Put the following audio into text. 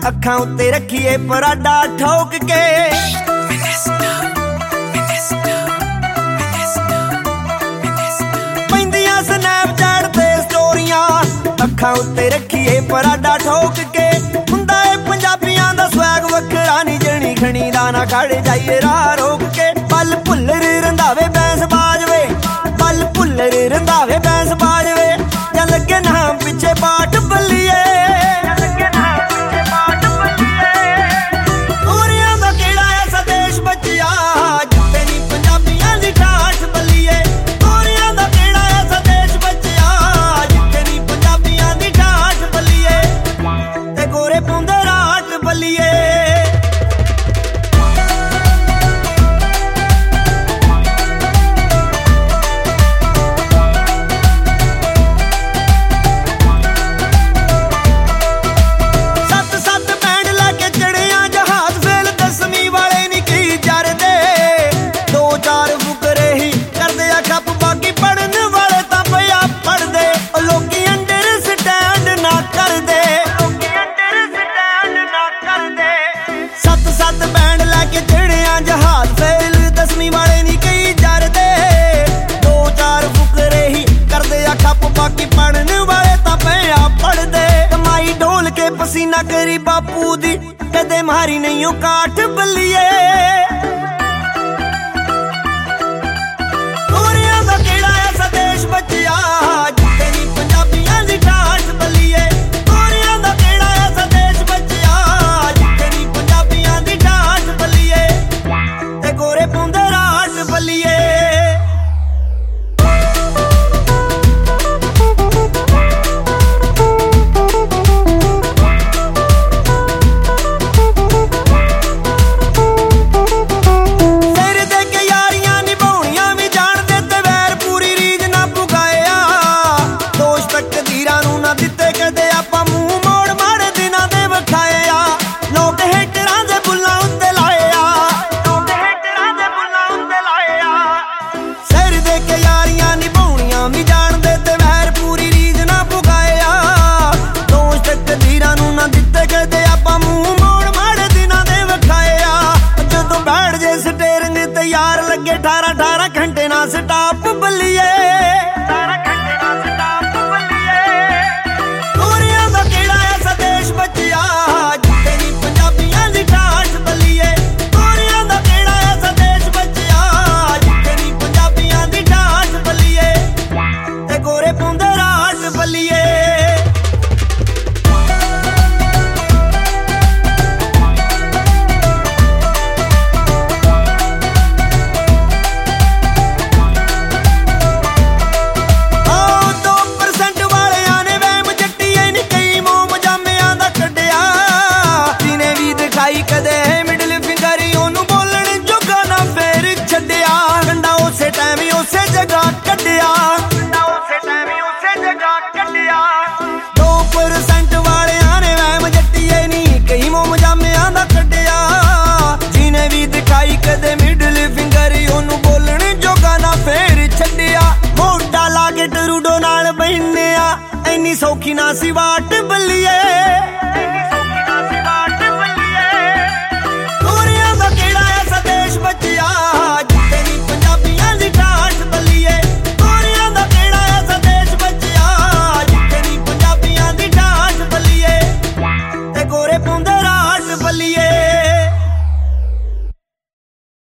ਅੱਖਾਂ ਉੱਤੇ ਰੱਖੀਏ ਪਰਾਡਾ ਠੋਕ ਕੇ। ਪੈਂਦੀਆਂ ਸਨੈਪਚੈਟ ਤੇ ਸਟੋਰੀਆਂ, ਅੱਖਾਂ ਉੱਤੇ ਰੱਖੀਏ ਪਰਾਡਾ ਠੋਕ ਕੇ। ਹੁੰਦਾ ਏ ਪੰਜਾਬੀਆਂ ਦਾ ਸਵੈਗ ਵੱਖਰਾ ਨੀ, ਜਣੀ ਖਣੀ ਦਾ ਨਾ ਖੜ ਜਾਈਏ ਰਾਹ ਰੋਕ ਕੇ। ਪਲ ਭੁੱਲਰ ਰੰਧਾਵੇ ਬੈਂਸ ਬਾਜਵੇ, ਪਲ ਭੁੱਲਰ ਰੰਧਾਵੇ ਬੈਂਸ ਬਾਜਵੇ। ਜਾਂ ਲੱਗੇ ਨਾਮ ਪਿੱਛੇ ਬਾਟ ਬੱਲੀਏ, ਗੋਰਿਆਂ ਦਾ ਕਿਹੜਾ ਐਸਾ ਦੇਸ਼ ਬਚਿਆ ਜਿੱਥੇ ਨੀ ਪੰਜਾਬੀਆਂ ਦੀ ਠਾਠ ਬੱਲੀਏ। ਗੋਰਿਆਂ ਦਾ ਕਿਹੜਾ ਐਸਾ ਦੇਸ਼ ਬਚਿਆ ਜਿੱਥੇ ਨੀ ਪੰਜਾਬੀਆਂ ਦੀ ਠਾਠ ਬੱਲੀਏ, ਤੇ ਗੋਰੇ ਪਾਉਂਦੇ ਰਾਟ ਬੱਲੀਏ। ਪਸੀਨਾ ਕਰੀ ਬਾਪੂ ਦੀ ਕਦੇ ਮਾਰੀ ਨਹੀਂ ਉਹ ਕਾਠ ਬੱਲੀਏ। ਗੋਰਿਆਂ ਦਾ ਕਿਹੜਾ ਐਸਾ ਦੇਸ਼ ਬਚਿਆ ਜਿੱਥੇ ਨੀ ਪੰਜਾਬੀਆਂ ਦੀ ਠਾਠ ਬੱਲੀਏ। ਗੋਰਿਆਂ ਦਾ ਕਿਹੜਾ ਐਸਾ ਦੇਸ਼ ਬਚਿਆ ਜਿੱਥੇ ਨੀ ਪੰਜਾਬੀਆਂ ਦੀ ਠਾਠ ਬੱਲੀਏ, ਤੇ ਗੋਰੇ ਪਾਉਂਦੇ ਰਾਟ ਬੱਲੀਏ। ਯਾਰ ਲੱਗੇ 18 ਘੰਟੇ ਨਾ ਸਟਾਪ ਬੱਲੀਏ। ਗੋਰਿਆਂ ਦਾ ਕਿਹੜਾ ਐਸਾ ਦੇਸ਼ ਬਚਿਆ ਜਿੱਥੇ ਨੀ ਪੰਜਾਬੀਆਂ ਦੀ ਠਾਠ ਬੱਲੀਏ। ਗੋਰਿਆਂ ਦਾ ਕਿਹੜਾ ਐਸਾ ਦੇਸ਼ ਬਚਿਆ ਜਿੱਥੇ ਨੀ ਪੰਜਾਬੀਆਂ ਦੀ ਠਾਠ ਬੱਲੀਏ, ਤੇ ਗੋਰੇ ਪਾਉਂਦੇ ਰਾਟ ਬੱਲੀਏ। ਕਦੇ ਮਿਡਲ ਫਿੰਗਰ ਉਹਨੂੰ ਬੋਲਣ ਜੋਗਾ ਨਾ ਫੇਰ ਛੱਡਿਆ, ਗੰਡਾ ਉਸੇ ਟਾਈਮ ਹੀ ਉਸੇ ਜਗ੍ਹਾ ਕੱਢਿਆ, ਗੰਡਾ ਉਸੇ ਟਾਈਮ ਹੀ ਉਸੇ ਜਗ੍ਹਾ ਕੱਢਿਆ। 2% ਵਾਲਿਆਂ ਨੇ ਵਹਿਮ ਜੱਟੀਏ ਨੀ ਕਈ ਮੋਮ ਜਾਮਿਆਂ ਦਾ ਕੱਢਿਆ, ਜਿਹਨੇ ਵੀ ਦਿਖਾਈ ਕਦੇ ਮਿਡਲ ਫਿੰਗਰ ਉਹਨੂੰ ਬੋਲਣ ਜੋਗਾ ਨਾ ਫੇਰ ਛੱਡਿਆ। ਮੋਢਾ ਲਾ ਕੇ ਟਰੂਡੋ ਨਾਲ ਬਹਿੰਦੇ ਆ, ਇੰਨੀ ਸੌਖੀ ਨਾ ਸੀ ਵਾਟ ਬੱਲੀਏ।